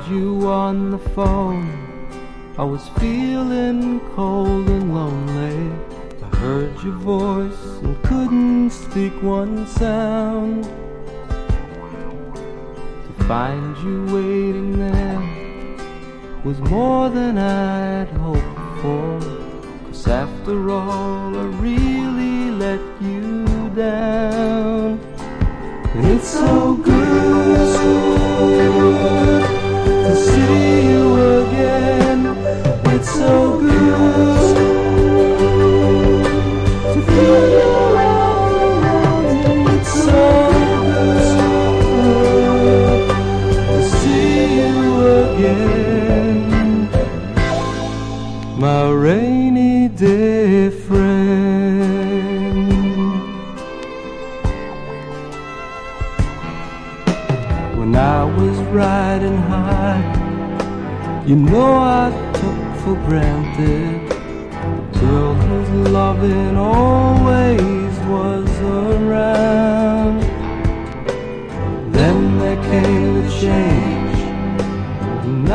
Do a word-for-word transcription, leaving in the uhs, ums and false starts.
you on the phone, I was feeling cold and lonely. I heard your voice and couldn't speak one sound. To find you waiting there was more than I'd hoped for, 'cause after all I really let you down. And it's so good to see you again. It's so good to feel you around. It's so good to see you again, my rainy day friend. When I was riding high, you know I took for granted the girl whose loving always